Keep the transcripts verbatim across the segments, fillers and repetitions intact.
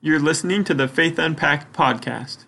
You're listening to the Faith Unpacked podcast.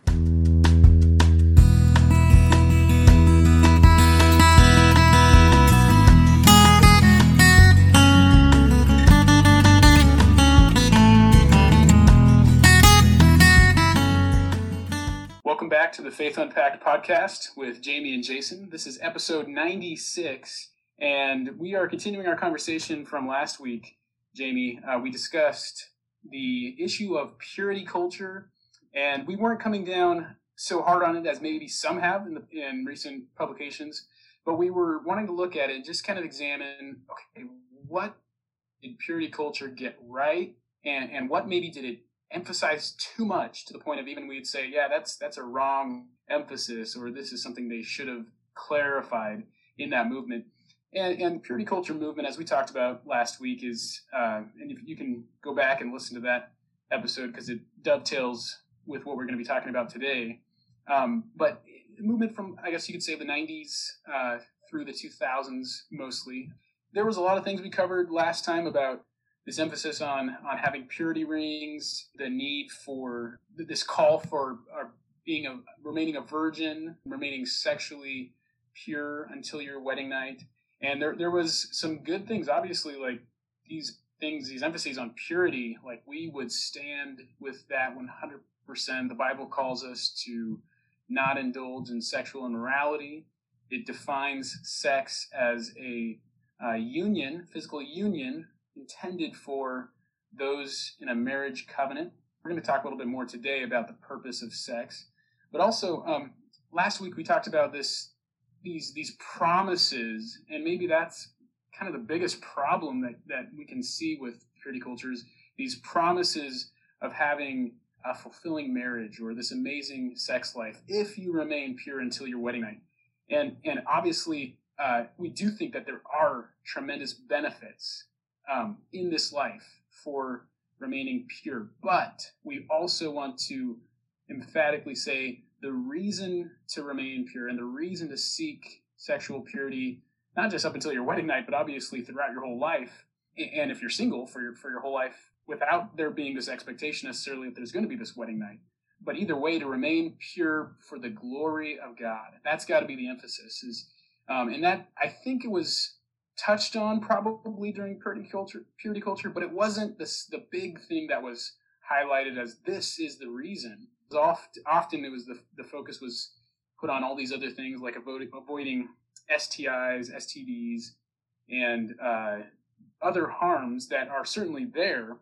Welcome back to the Faith Unpacked podcast with Jamie and Jason. This is episode ninety-six, and we are continuing our conversation from last week. Jamie, uh, we discussed the issue of purity culture, and we weren't coming down so hard on it as maybe some have in, the, in recent publications, but we were wanting to look at it and just kind of examine, okay, what did purity culture get right, and, and what maybe did it emphasize too much to the point of even we'd say, yeah, that's that's a wrong emphasis, or this is something they should have clarified in that movement. And, and purity culture movement, as we talked about last week, is, uh, and if you can go back and listen to that episode because it dovetails with what we're going to be talking about today. Um, but movement from, I guess you could say, the nineties uh, through the two thousands mostly. There was a lot of things we covered last time about this emphasis on, on having purity rings, the need for this call for uh, being a remaining a virgin, remaining sexually pure until your wedding night. And there there was some good things, obviously, like these things, these emphases on purity, like we would stand with that one hundred percent. The Bible calls us to not indulge in sexual immorality. It defines sex as a uh, union, physical union, intended for those in a marriage covenant. We're going to talk a little bit more today about the purpose of sex. But also, um, last week we talked about this these these promises, and maybe that's kind of the biggest problem that, that we can see with purity cultures, these promises of having a fulfilling marriage or this amazing sex life if you remain pure until your wedding night. And and obviously, uh, we do think that there are tremendous benefits um, in this life for remaining pure, but we also want to emphatically say the reason to remain pure and the reason to seek sexual purity, not just up until your wedding night, but obviously throughout your whole life, and if you're single for your for your whole life, without there being this expectation necessarily that there's going to be this wedding night. But either way, to remain pure for the glory of God. That's got to be the emphasis. Is um, and that, I think it was touched on probably during purity culture, purity culture, but it wasn't this, the big thing that was highlighted as this is the reason. Oft, often it was the the focus was put on all these other things like avoiding, avoiding S T Is, S T Ds, and uh, other harms that are certainly there.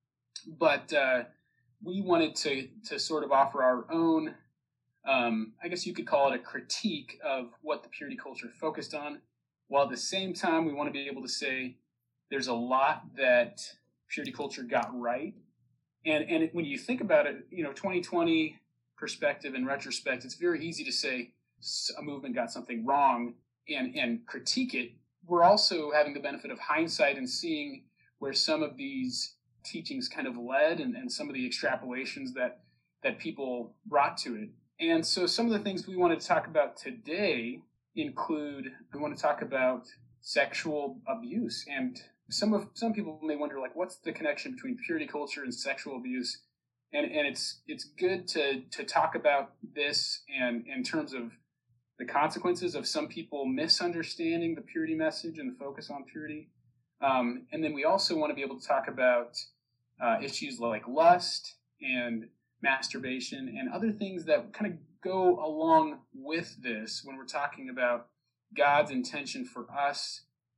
But uh, we wanted to to sort of offer our own, um, I guess you could call it a critique of what the purity culture focused on, while at the same time we want to be able to say there's a lot that purity culture got right. And and when you think about it, you know, twenty twenty perspective and retrospect, it's very easy to say a movement got something wrong and, and critique it. We're also having the benefit of hindsight and seeing where some of these teachings kind of led and, and some of the extrapolations that, that people brought to it. And so some of the things we wanted to talk about today include, we want to talk about sexual abuse. And Some of some people may wonder, like, what's the connection between purity culture and sexual abuse? And and it's it's good to to talk about this and in terms of the consequences of some people misunderstanding the purity message and the focus on purity. Um, and then we also want to be able to talk about uh, issues like lust and masturbation and other things that kind of go along with this when we're talking about God's intention for us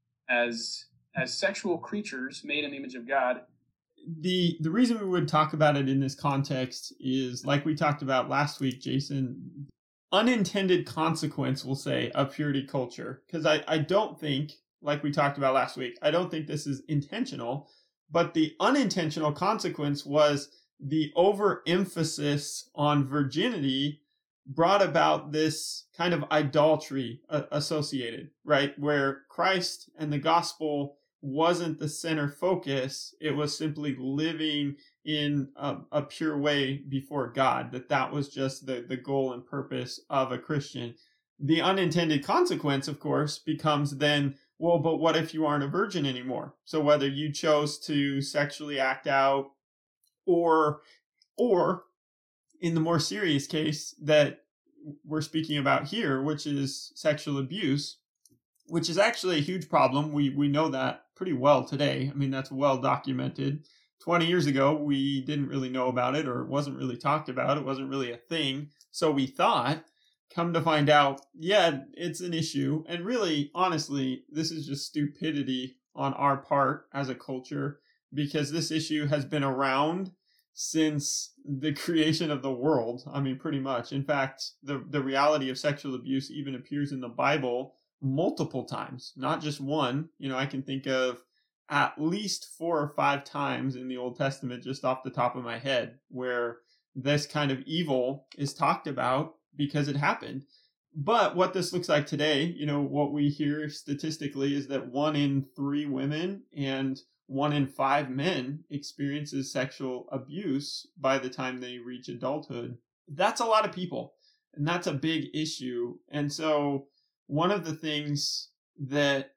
as as sexual creatures made in the image of God. The the reason we would talk about it in this context is, like we talked about last week, Jason, unintended consequence, we'll say, of purity culture. Because I, I don't think, like we talked about last week, I don't think this is intentional, but the unintentional consequence was the overemphasis on virginity brought about this kind of idolatry uh, associated, right? Where Christ and the gospel wasn't the center focus. It was simply living in a, a pure way before God, that that was just the, the goal and purpose of a Christian. The unintended consequence, of course, becomes then, well, but what if you aren't a virgin anymore? So whether you chose to sexually act out or or in the more serious case that we're speaking about here, which is sexual abuse, which is actually a huge problem. We we know that pretty well today. I mean, that's well documented. twenty years ago, we didn't really know about it, or it wasn't really talked about. It wasn't really a thing. So we thought, come to find out, yeah, it's an issue. And really, honestly, this is just stupidity on our part as a culture, because this issue has been around since the creation of the world. I mean, pretty much. In fact, the, the reality of sexual abuse even appears in the Bible multiple times, not just one. You know, I can think of at least four or five times in the Old Testament, just off the top of my head, where this kind of evil is talked about because it happened. But what this looks like today, you know, what we hear statistically is that one in three women and one in five men experiences sexual abuse by the time they reach adulthood. That's a lot of people, and that's a big issue. And so one of the things that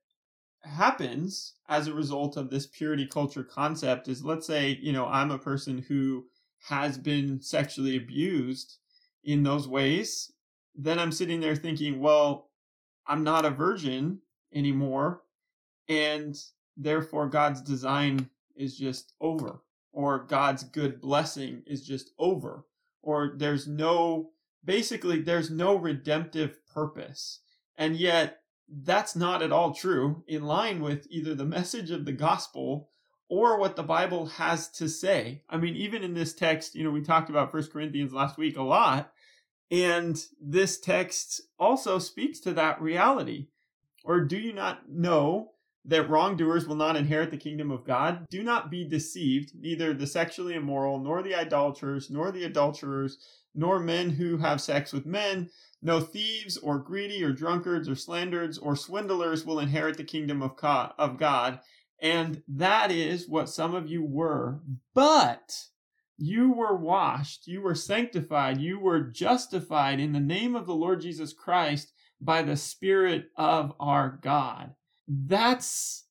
happens as a result of this purity culture concept is, let's say, you know, I'm a person who has been sexually abused in those ways. Then I'm sitting there thinking, well, I'm not a virgin anymore, and therefore God's design is just over, or God's good blessing is just over, or there's no, basically there's no redemptive purpose. And yet that's not at all true, in line with either the message of the gospel or what the Bible has to say. I mean, even in this text, you know, we talked about First Corinthians last week a lot, and this text also speaks to that reality. Or do you not know that wrongdoers will not inherit the kingdom of God? Do not be deceived, neither the sexually immoral, nor the idolaters, nor the adulterers, nor men who have sex with men, no thieves or greedy or drunkards or slanderers or swindlers will inherit the kingdom of God. And that is what some of you were. But you were washed, you were sanctified, you were justified in the name of the Lord Jesus Christ by the Spirit of our God. That's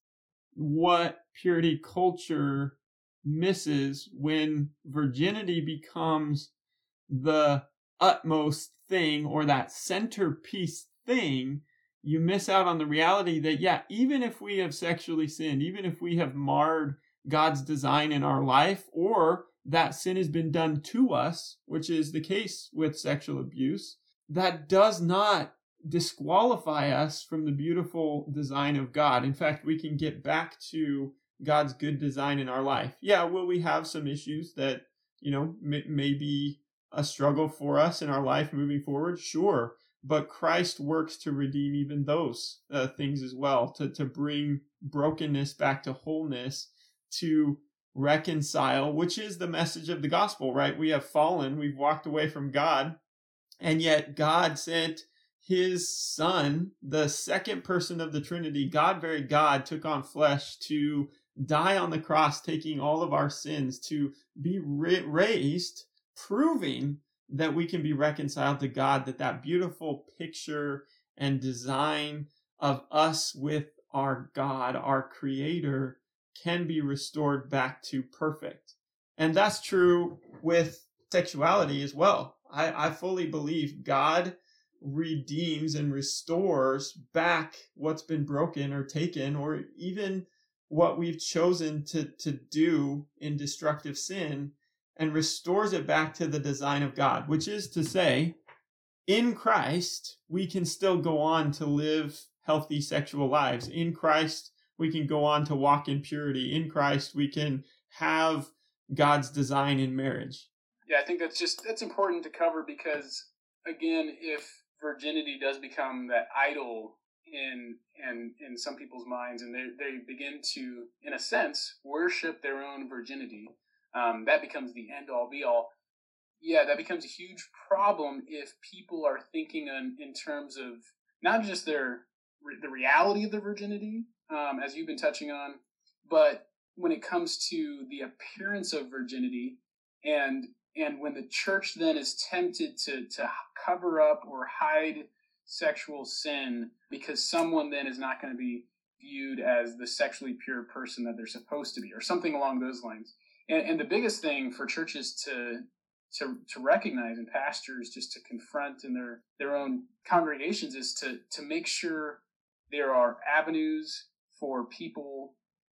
what purity culture misses when virginity becomes the utmost thing, or that centerpiece thing. You miss out on the reality that, yeah, even if we have sexually sinned, even if we have marred God's design in our life, or that sin has been done to us, which is the case with sexual abuse, that does not disqualify us from the beautiful design of God. In fact, we can get back to God's good design in our life. Yeah, will we have some issues that, you know, may, may be a struggle for us in our life moving forward? Sure. But Christ works to redeem even those uh, things as well, to, to bring brokenness back to wholeness, to reconcile, which is the message of the gospel, right? We have fallen, we've walked away from God, and yet God sent his son, the second person of the Trinity, God, very God, took on flesh to die on the cross, taking all of our sins, to be ra- raised, proving that we can be reconciled to God, that that beautiful picture and design of us with our God, our Creator, can be restored back to perfect. And that's true with sexuality as well. I, I fully believe God redeems and restores back what's been broken or taken, or even what we've chosen to, to do in destructive sin, and restores it back to the design of God, which is to say, in Christ, we can still go on to live healthy sexual lives. In Christ, we can go on to walk in purity. In Christ, we can have God's design in marriage. Yeah, I think that's just, that's important to cover, because, again, if virginity does become that idol in in in some people's minds, and they, they begin to, in a sense, worship their own virginity, um, that becomes the end-all, be-all. Yeah, that becomes a huge problem if people are thinking in, in terms of not just their the reality of their virginity, um, as you've been touching on, but when it comes to the appearance of virginity, and and when the church then is tempted to to cover up or hide sexual sin because someone then is not going to be viewed as the sexually pure person that they're supposed to be, or something along those lines. And, and the biggest thing for churches to to to recognize, and pastors just to confront in their, their own congregations, is to to make sure there are avenues for people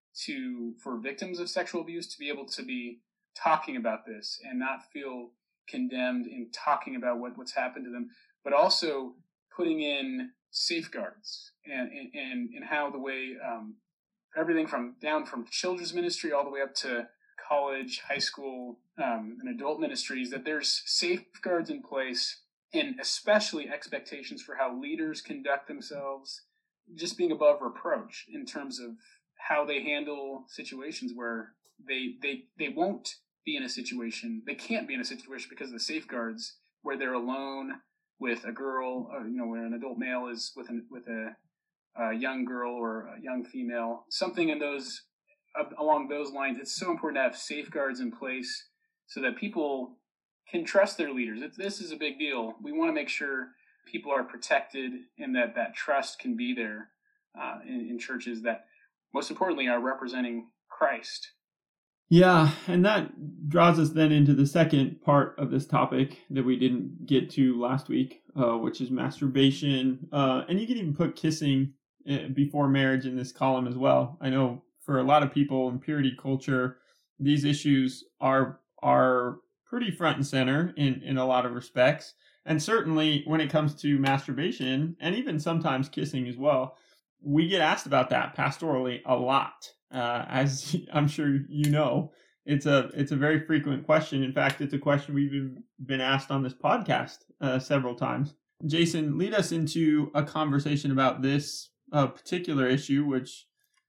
to, for victims of sexual abuse, to be able to be talking about this and not feel condemned in talking about what, what's happened to them, but also putting in safeguards and and, and how the way um, everything from down from children's ministry all the way up to college, high school, um, and adult ministries, that there's safeguards in place, and especially expectations for how leaders conduct themselves, just being above reproach in terms of how they handle situations where they they they won't be in a situation, they can't be in a situation because of the safeguards, where they're alone with a girl, or, you know, where an adult male is with an, with a, a young girl or a young female, something in those along those lines. It's so important to have safeguards in place so that people can trust their leaders. It's, this is a big deal. We want to make sure people are protected and that that trust can be there uh, in, in churches that, most importantly, are representing Christ. Yeah, and that draws us then into the second part of this topic that we didn't get to last week, uh, which is masturbation. Uh, and you can even put kissing before marriage in this column as well. I know for a lot of people in purity culture, these issues are are pretty front and center in, in a lot of respects. And certainly when it comes to masturbation, and even sometimes kissing as well, we get asked about that pastorally a lot. Uh, as I'm sure you know, it's a it's a very frequent question. In fact, it's a question we've been, been asked on this podcast uh, several times. Jason, lead us into a conversation about this uh, particular issue, which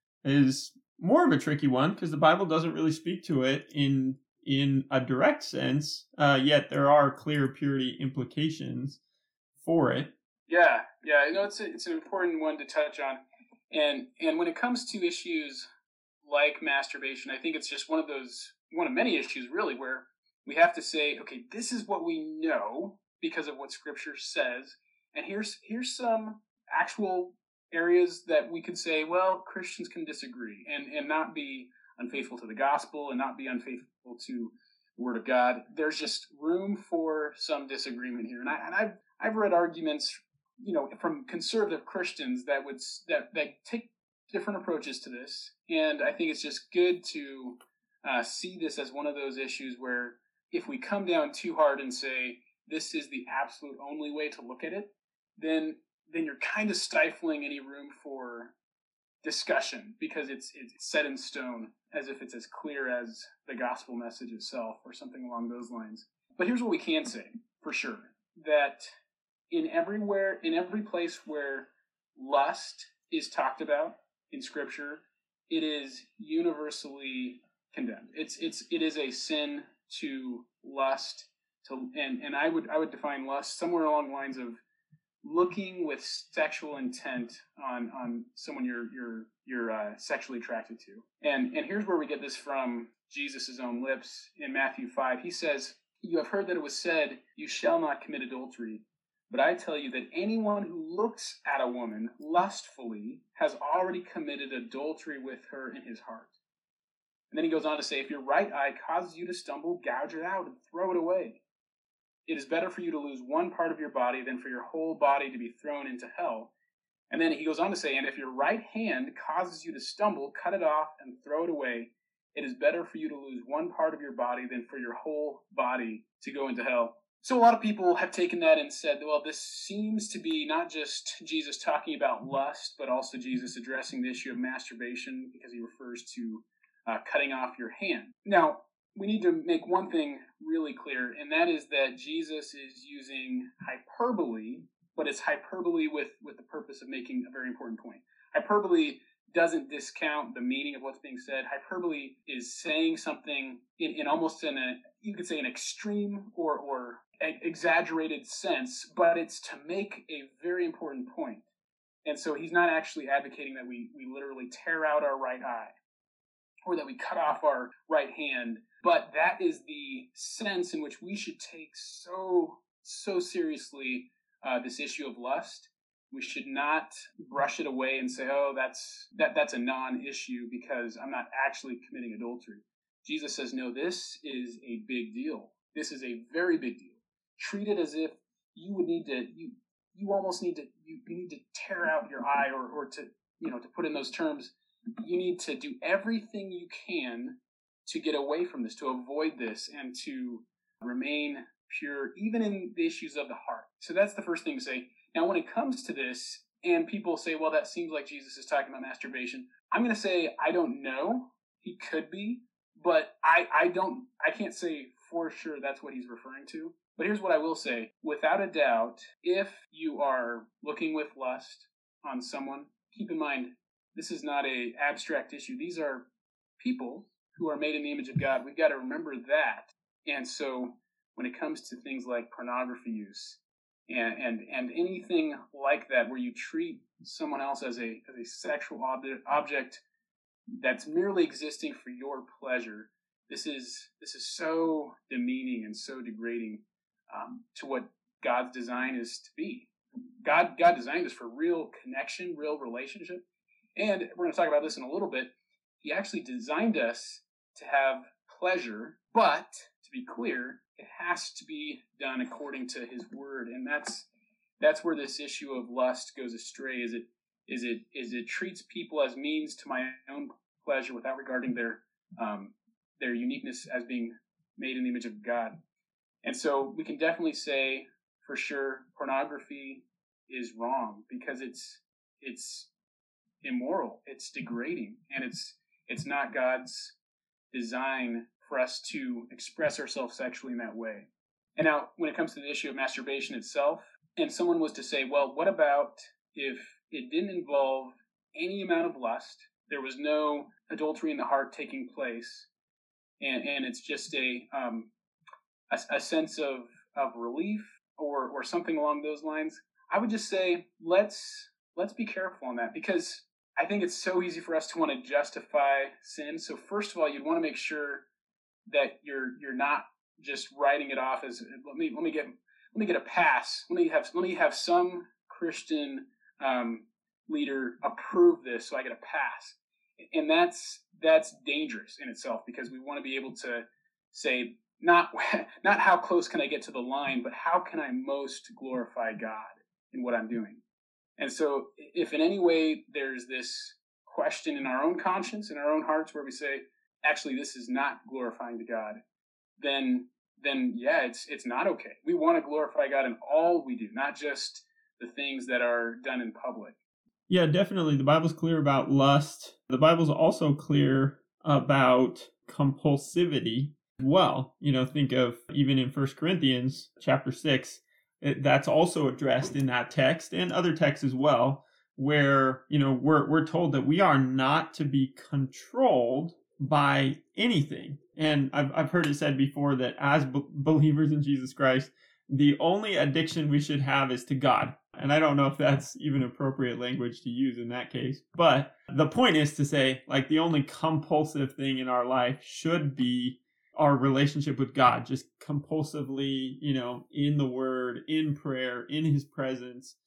is more of a tricky one because the Bible doesn't really speak to it in in a direct sense, uh, yet there are clear purity implications for it. Yeah, yeah, I know it's a, it's an important one to touch on, and and when it comes to issues like masturbation, I think it's just one of those one of many issues really where we have to say, okay, this is what we know because of what Scripture says, and here's here's some actual areas that we could say, well, Christians can disagree and, and not be unfaithful to the gospel and not be unfaithful to the Word of God. There's just room for some disagreement here. And, I, and I've, I've read arguments, you know, from conservative Christians that would that, that take different approaches to this. And I think it's just good to uh, see this as one of those issues where if we come down too hard and say, this is the absolute only way to look at it, then then you're kind of stifling any room for discussion because it's it's set in stone, as if it's as clear as the gospel message itself or something along those lines. But here's what we can say for sure, that in everywhere, in every place where lust is talked about in Scripture, it is universally condemned. It's it's it is a sin to lust, to and, and I would I would define lust somewhere along the lines of looking with sexual intent on, on someone you're you're you're uh, sexually attracted to. And and here's where we get this from Jesus' own lips in Matthew five. He says, "You have heard that it was said, 'You shall not commit adultery.' But I tell you that anyone who looks at a woman lustfully has already committed adultery with her in his heart." And then he goes on to say, "If your right eye causes you to stumble, gouge it out and throw it away. It is better for you to lose one part of your body than for your whole body to be thrown into hell." And then he goes on to say, "And if your right hand causes you to stumble, cut it off and throw it away. It is better for you to lose one part of your body than for your whole body to go into hell." So a lot of people have taken that and said, well, this seems to be not just Jesus talking about lust, but also Jesus addressing the issue of masturbation because he refers to uh, cutting off your hand. Now, we need to make one thing really clear, and that is that Jesus is using hyperbole, but it's hyperbole with, with the purpose of making a very important point. Hyperbole doesn't discount the meaning of what's being said. Hyperbole is saying something in, in almost in a, you could say an extreme or, or exaggerated sense, but it's to make a very important point. And so he's not actually advocating that we, we literally tear out our right eye or that we cut off our right hand. But that is the sense in which we should take so, so seriously uh, this issue of lust. We should not brush it away and say, oh, that's that that's a non-issue because I'm not actually committing adultery. Jesus says, no, this is a big deal. this is a very big deal. Treat it as if you would need to, you you almost need to, you, you need to tear out your eye, or, or to, you know, to put in those terms, you need to do everything you can to get away from this, to avoid this, and to remain pure, even in the issues of the heart. So that's the first thing to say. Now, when it comes to this, and people say, well, that seems like Jesus is talking about masturbation, I'm going to say, I don't know. He could be, but I, I don't, I can't say for sure that's what he's referring to. But here's what I will say. Without a doubt, if you are looking with lust on someone, keep in mind, this is not a abstract issue. These are people who are made in the image of God. We've got to remember that. And so when it comes to things like pornography use and and, and anything like that, where you treat someone else as a as a sexual ob- object that's merely existing for your pleasure, this is this is so demeaning and so degrading um, to what God's design is to be. God God designed us for real connection, real relationship. And we're going to talk about this in a little bit. He actually designed us to have pleasure, but to be clear, it has to be done according to his word. And that's that's where this issue of lust goes astray. Is it is it is it treats people as means to my own pleasure without regarding their um, their uniqueness as being made in the image of God. And so we can definitely say for sure pornography is wrong because it's it's immoral, it's degrading, and it's it's not God's design for us to express ourselves sexually in that way. And now, when it comes to the issue of masturbation itself, and someone was to say, well, what about if it didn't involve any amount of lust, there was no adultery in the heart taking place, and, and it's just a, um, a a sense of of relief or or something along those lines? I would just say let's let's be careful on that, because I think it's so easy for us to want to justify sin. So first of all, you'd want to make sure that you're you're not just writing it off as let me let me get let me get a pass. Let me have let me have some Christian um, leader approve this so I get a pass. And that's that's dangerous in itself, because we want to be able to say not not how close can I get to the line, but how can I most glorify God in what I'm doing. And so if in any way there's this question in our own conscience, in our own hearts, where we say, actually, this is not glorifying to God, then then yeah, it's it's not okay. We want to glorify God in all we do, not just the things that are done in public. Yeah, definitely. The Bible's clear about lust. The Bible's also clear about compulsivity as well. You know, think of even in First Corinthians chapter six, it, that's also addressed in that text and other texts as well, where, you know, we're we're told that we are not to be controlled by anything. And I've I've heard it said before that as b- believers in Jesus Christ, the only addiction we should have is to God. And I don't know if that's even appropriate language to use in that case. But the point is to say, like, the only compulsive thing in our life should be our relationship with God, just compulsively, you know, in the Word, in prayer, in His presence.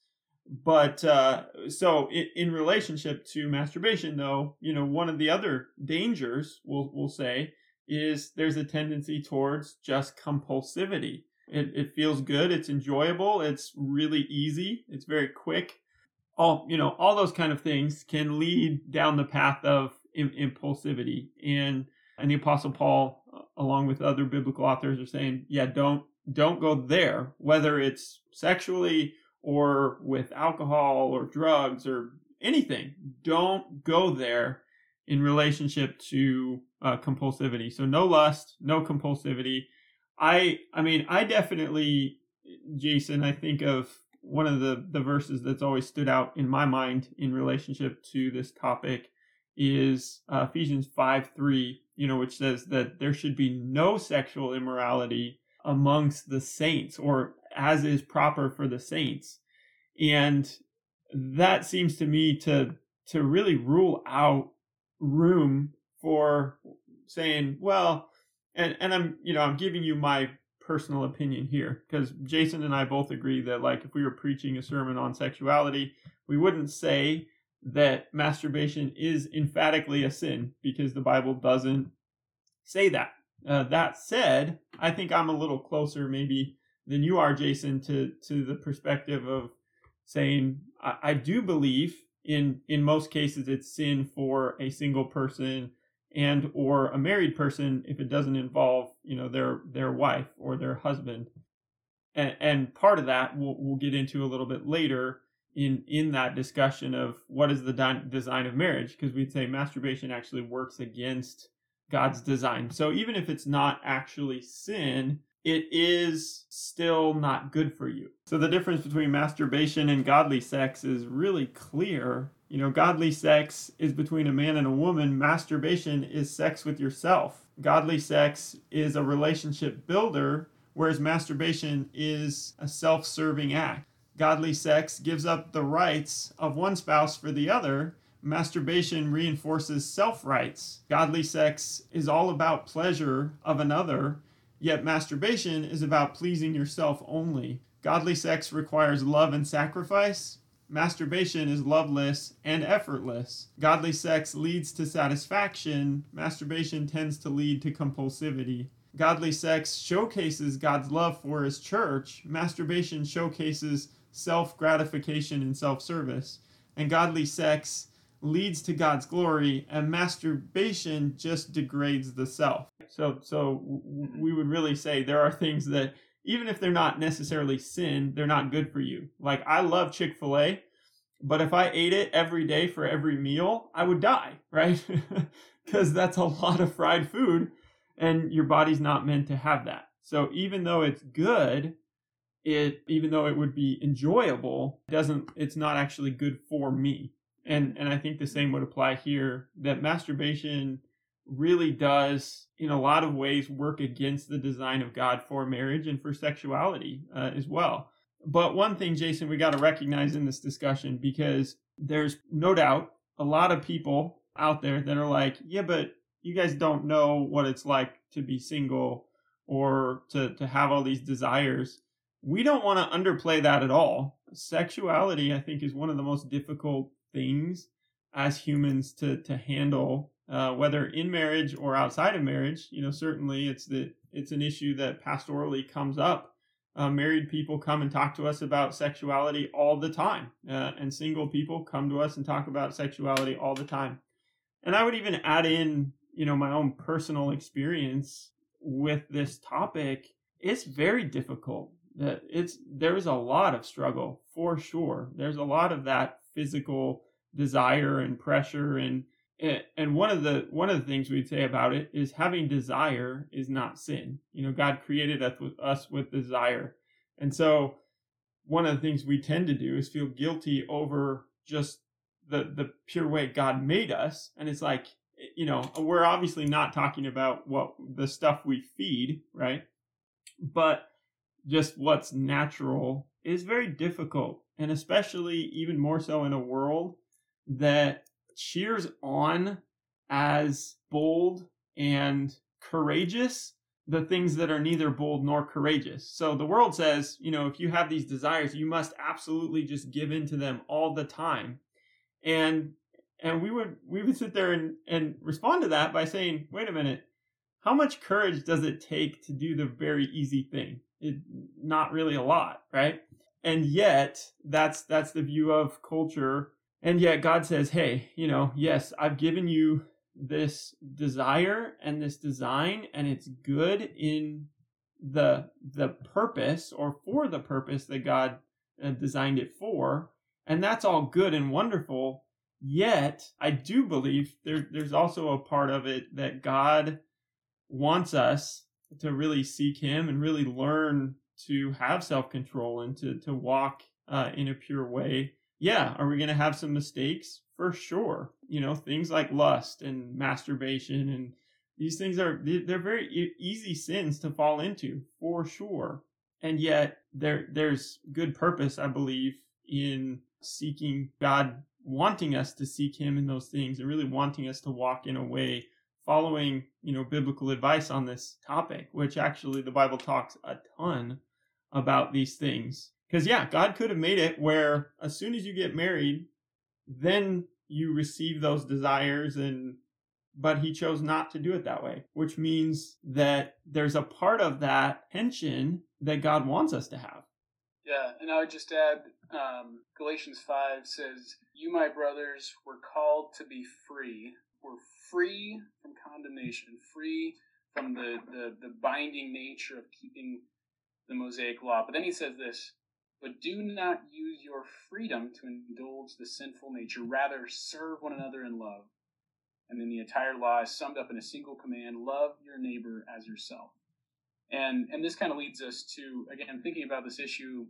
But uh, so in, in relationship to masturbation, though, you know, one of the other dangers, we'll, we'll say, is there's a tendency towards just compulsivity. It, it feels good. It's enjoyable. It's really easy. It's very quick. All, you know, all those kind of things can lead down the path of im- impulsivity. And, and the Apostle Paul, along with other biblical authors, are saying, yeah, don't, don't go there, whether it's sexually or with alcohol or drugs or anything. Don't go there in relationship to uh, compulsivity. So no lust, no compulsivity. I I mean, I definitely, Jason, I think of one of the, the verses that's always stood out in my mind in relationship to this topic is uh, Ephesians five three, you know, which says that there should be no sexual immorality amongst the saints, or as is proper for the saints. And that seems to me to to really rule out room for saying, well, and and I'm, you know, I'm giving you my personal opinion here, because Jason and I both agree that, like, if we were preaching a sermon on sexuality, we wouldn't say that masturbation is emphatically a sin, because the Bible doesn't say that. Uh, that said, I think I'm a little closer maybe than you are, Jason, to, to the perspective of saying I, I do believe in in most cases it's sin for a single person and or a married person if it doesn't involve, you know, their their wife or their husband. And, and part of that we'll, we'll get into a little bit later in in that discussion of what is the di- design of marriage, because we'd say masturbation actually works against God's design. So even if it's not actually sin, it is still not good for you. So the difference between masturbation and godly sex is really clear. You know, godly sex is between a man and a woman. Masturbation is sex with yourself. Godly sex is a relationship builder, whereas masturbation is a self-serving act. Godly sex gives up the rights of one spouse for the other. Masturbation reinforces self-rights. Godly sex is all about pleasure of another, yet masturbation is about pleasing yourself only. Godly sex requires love and sacrifice. Masturbation is loveless and effortless. Godly sex leads to satisfaction. Masturbation tends to lead to compulsivity. Godly sex showcases God's love for his church. Masturbation showcases self-gratification and self-service. And godly sex leads to God's glory, and masturbation just degrades the self. So so we would really say there are things that, even if they're not necessarily sin, they're not good for you. Like, I love Chick-fil-A, but if I ate it every day for every meal, I would die, right? Because that's a lot of fried food, and your body's not meant to have that. So even though it's good, it even though it would be enjoyable, it doesn't it's not actually good for me. And and I think the same would apply here, that masturbation really does, in a lot of ways, work against the design of God for marriage and for sexuality uh, as well. But one thing, Jason, we got to recognize in this discussion, because there's no doubt a lot of people out there that are like, yeah, but you guys don't know what it's like to be single or to, to have all these desires. We don't want to underplay that at all. Sexuality, I think, is one of the most difficult things as humans to to handle, uh, whether in marriage or outside of marriage. You know, certainly it's the it's an issue that pastorally comes up. Uh, married people come and talk to us about sexuality all the time, uh, and single people come to us and talk about sexuality all the time. And I would even add in, you know, my own personal experience with this topic. It's very difficult. That it's there's a lot of struggle for sure. There's a lot of that physical desire and pressure, and and one of the one of the things we'd say about it is having desire is not sin. You know, God created us with us with desire, and so one of the things we tend to do is feel guilty over just the the pure way God made us. And it's like, you know, we're obviously not talking about what the stuff we feed, right? But just what's natural is very difficult, and especially even more so in a world that cheers on as bold and courageous the things that are neither bold nor courageous. So the world says, you know, if you have these desires, you must absolutely just give in to them all the time. And and we would we would sit there and, and respond to that by saying, wait a minute, how much courage does it take to do the very easy thing? It, not really a lot, right? And yet, that's that's the view of culture. And yet God says, hey, you know, yes, I've given you this desire and this design, and it's good in the the purpose, or for the purpose that God uh, designed it for. And that's all good and wonderful. Yet, I do believe there, there's also a part of it that God wants us to really seek him and really learn to have self-control and to, to walk uh, in a pure way. Yeah, are we going to have some mistakes? For sure. You know, things like lust and masturbation, and these things are, they're very e- easy sins to fall into, for sure. And yet there there's good purpose, I believe, in seeking God, wanting us to seek him in those things, and really wanting us to walk in a way following, you know, biblical advice on this topic, which actually the Bible talks a ton about these things. Because, yeah, God could have made it where as soon as you get married, then you receive those desires and but he chose not to do it that way, which means that there's a part of that tension that God wants us to have. Yeah, and I would just add, um, Galatians five says, "You, my brothers, were called to be free. We're free from condemnation, free from the, the, the binding nature of keeping the Mosaic law." But then he says this, "But do not use your freedom to indulge the sinful nature. Rather, serve one another in love." And then the entire law is summed up in a single command: love your neighbor as yourself. And and this kind of leads us to, again, thinking about this issue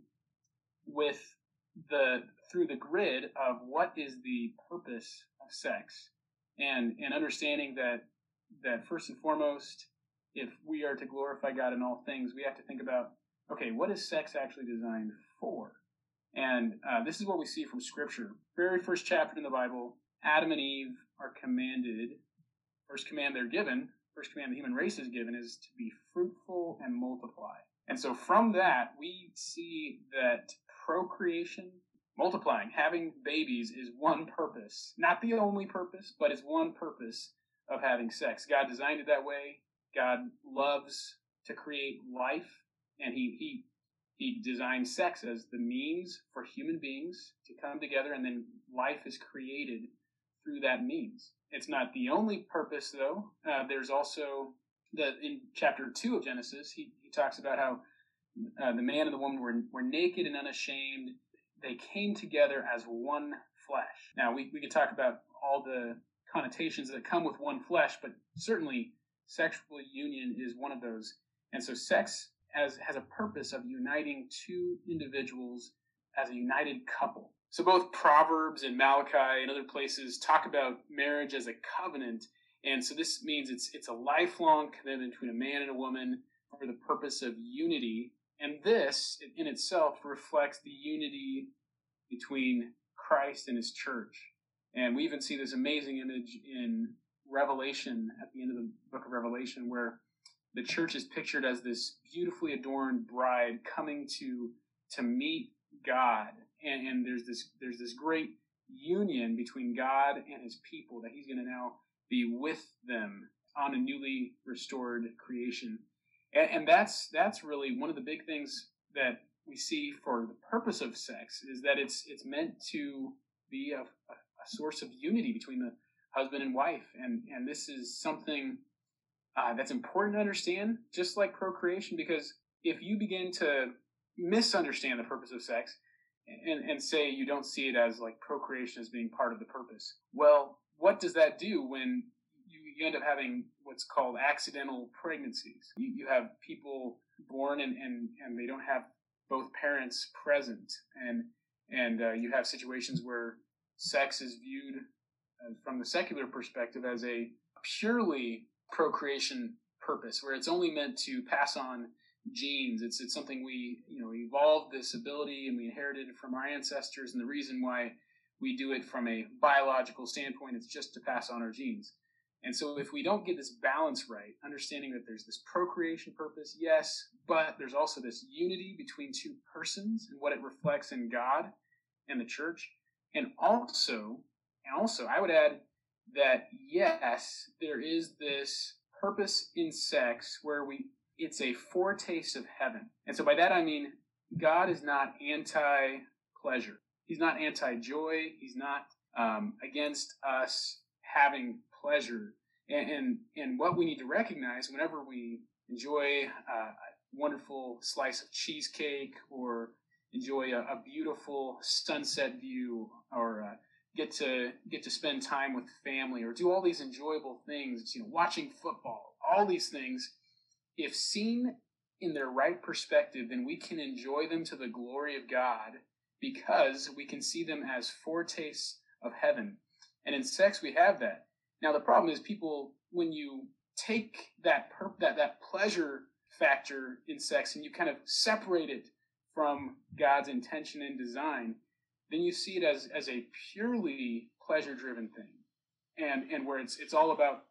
with the through the grid of what is the purpose of sex, and and understanding that that first and foremost, if we are to glorify God in all things, we have to think about, okay, what is sex actually designed for? And uh, this is what we see from Scripture. Very first chapter in the Bible, Adam and Eve are commanded. First command they're given, first command the human race is given, is to be fruitful and multiply. And so from that, we see that procreation, multiplying, having babies is one purpose. Not the only purpose, but it's one purpose of having sex. God designed it that way. God loves to create life, and he he he designed sex as the means for human beings to come together, and then life is created through that means. It's not the only purpose, though. Uh, there's also, the in chapter two of Genesis, he, he talks about how uh, the man and the woman were, were naked and unashamed. They came together as one flesh. Now, we, we could talk about all the connotations that come with one flesh, but certainly sexual union is one of those. And so sex has, has a purpose of uniting two individuals as a united couple. So both Proverbs and Malachi and other places talk about marriage as a covenant. And so this means it's it's a lifelong commitment between a man and a woman for the purpose of unity. And this in itself reflects the unity between Christ and his church. And we even see this amazing image in Revelation, at the end of the book of Revelation, where the church is pictured as this beautifully adorned bride coming to to meet God. And, and there's this there's this great union between God and his people, that he's going to now be with them on a newly restored creation. And, and that's that's really one of the big things that we see for the purpose of sex, is that it's it's meant to be a, a, a source of unity between the husband and wife. And, and this is something uh, that's important to understand, just like procreation, because if you begin to misunderstand the purpose of sex, And, and say you don't see it as like procreation as being part of the purpose, well, what does that do when you, you end up having what's called accidental pregnancies? You, you have people born and, and, and they don't have both parents present, and and uh, you have situations where sex is viewed uh, from the secular perspective as a purely procreation purpose, where it's only meant to pass on genes. It's it's something we, you know, evolved this ability and we inherited it from our ancestors, and the reason why we do it from a biological standpoint, it's just to pass on our genes. And so if we don't get this balance right, understanding that there's this procreation purpose, yes, but there's also this unity between two persons and what it reflects in God and the church. And also, and also I would add that yes, there is this purpose in sex where we it's a foretaste of heaven. And so by that I mean God is not anti-pleasure. He's not anti-joy. He's not um, against us having pleasure. And, and and what we need to recognize whenever we enjoy uh, a wonderful slice of cheesecake, or enjoy a, a beautiful sunset view, or uh, get to get to spend time with family, or do all these enjoyable things, you know, watching football, all these things, if seen in their right perspective, then we can enjoy them to the glory of God, because we can see them as foretastes of heaven. And in sex, we have that. Now, the problem is people, when you take that per- that that pleasure factor in sex and you kind of separate it from God's intention and design, then you see it as, as a purely pleasure-driven thing, and and where it's it's all about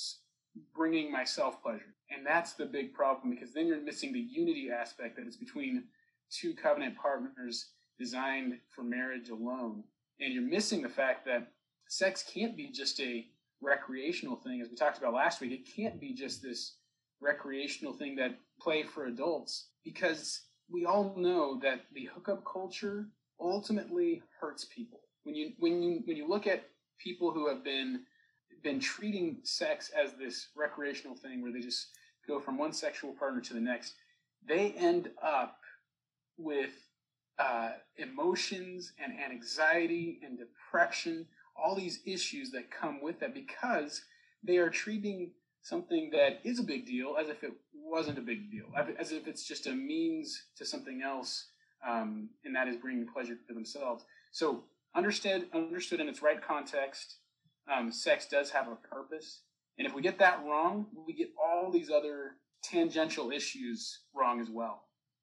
bringing myself pleasure. And that's the big problem, because then you're missing the unity aspect that is between two covenant partners designed for marriage alone. And you're missing the fact that sex can't be just a recreational thing, as we talked about last week, it can't be just this recreational thing that play for adults, because we all know that the hookup culture ultimately hurts people. When you when you when you look at people who have been been treating sex as this recreational thing where they just go from one sexual partner to the next, they end up with uh, emotions and anxiety and depression, all these issues that come with that, because they are treating something that is a big deal as if it wasn't a big deal, as if it's just a means to something else, um, and that is bringing pleasure to themselves. So understood, understood in its right context, um, sex does have a purpose. And if we get that wrong, we get all these other tangential issues wrong as well.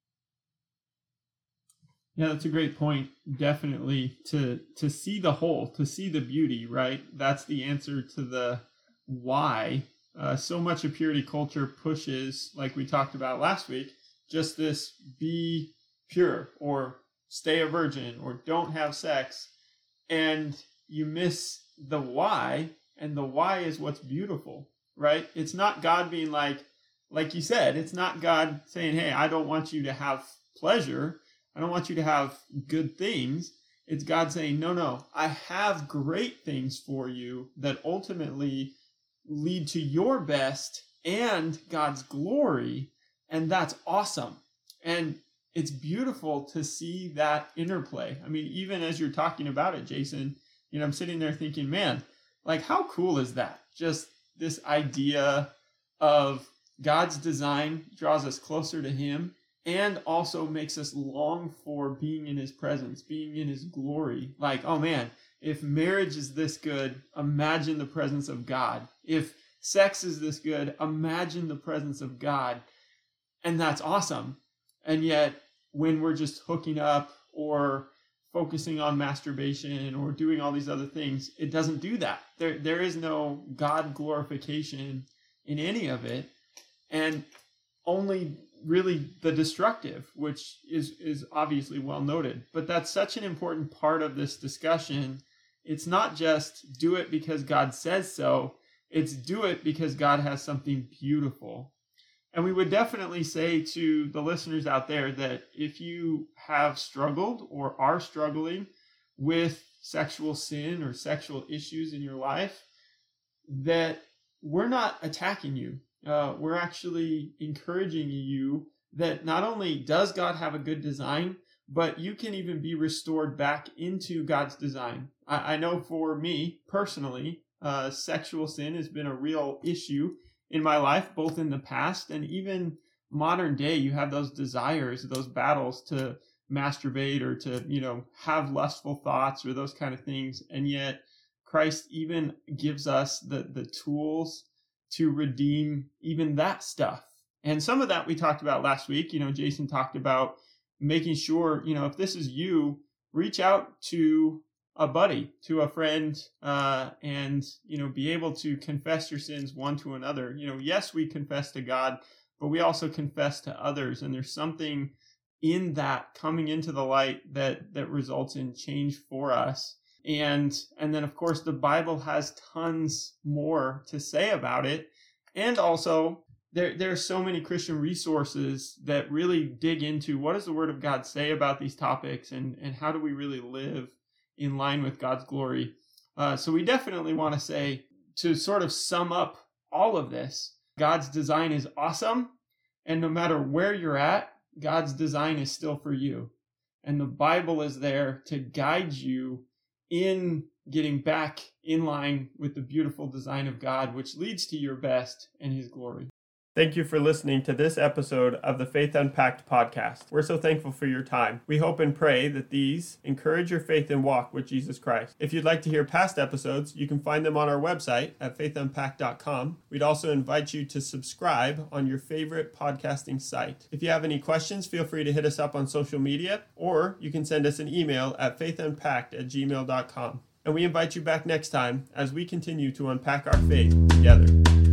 Yeah, that's a great point. Definitely to to see the whole, to see the beauty, right? That's the answer to the why. Uh, so much of purity culture pushes, like we talked about last week, just this be pure or stay a virgin or don't have sex. And you miss the why, and the why is what's beautiful, right? It's not God being like, like you said, it's not God saying, hey, I don't want you to have pleasure. I don't want you to have good things. It's God saying, no, no, I have great things for you that ultimately lead to your best and God's glory. And that's awesome. And it's beautiful to see that interplay. I mean, even as you're talking about it, Jason, you know, I'm sitting there thinking, man, like, how cool is that? Just this idea of God's design draws us closer to him and also makes us long for being in his presence, being in his glory. Like, oh man, if marriage is this good, imagine the presence of God. If sex is this good, imagine the presence of God. And that's awesome. And yet, when we're just hooking up or focusing on masturbation or doing all these other things, it doesn't do that. There, there is no God glorification in any of it. And only really the destructive, which is, is obviously well noted. But that's such an important part of this discussion. It's not just do it because God says so. It's do it because God has something beautiful. And we would definitely say to the listeners out there that if you have struggled or are struggling with sexual sin or sexual issues in your life, that we're not attacking you. Uh, we're actually encouraging you that not only does God have a good design, but you can even be restored back into God's design. I, I know for me personally, uh, sexual sin has been a real issue in my life, both in the past and even modern day. You have those desires, those battles to masturbate or to, you know, have lustful thoughts or those kind of things. And yet Christ even gives us the, the tools to redeem even that stuff. And some of that we talked about last week. You know, Jason talked about making sure, you know, if this is you, reach out to a buddy, to a friend, uh, and, you know, be able to confess your sins one to another. You know, yes, we confess to God, but we also confess to others. And there's something in that coming into the light that, that results in change for us. And, and then of course the Bible has tons more to say about it. And also there, there are so many Christian resources that really dig into what does the Word of God say about these topics, and, and how do we really live in line with God's glory. Uh, so we definitely want to say, to sort of sum up all of this, God's design is awesome. And no matter where you're at, God's design is still for you. And the Bible is there to guide you in getting back in line with the beautiful design of God, which leads to your best and his glory. Thank you for listening to this episode of the Faith Unpacked podcast. We're so thankful for your time. We hope and pray that these encourage your faith and walk with Jesus Christ. If you'd like to hear past episodes, you can find them on our website at faith unpacked dot com. We'd also invite you to subscribe on your favorite podcasting site. If you have any questions, feel free to hit us up on social media, or you can send us an email at faith unpacked at gmail dot com. And we invite you back next time as we continue to unpack our faith together.